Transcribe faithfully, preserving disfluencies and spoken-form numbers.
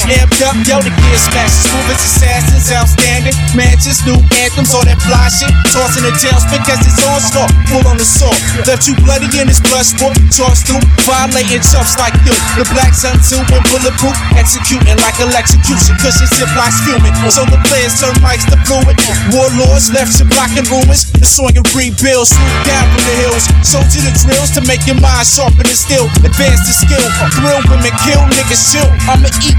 amped up, yo, the gear smashes. Smooth as assassins, outstanding. Mansions, new anthems, all that fly shit. Tossing the tails because it's onslaught. Full on the sword. Left you bloody in his blood sport. Charged through, violating chumps like you. The black sun too, and bulletproof. Executing like electrocution. Cushion zip locks fuming. So the players turn mics to fluid. Warlords left you blocking rumors. The swing and rebuild. Swoop down from the hills. Show to the drills to make your mind sharpen and still. Advance the skill. Thrill women, kill niggas chill. I'ma eat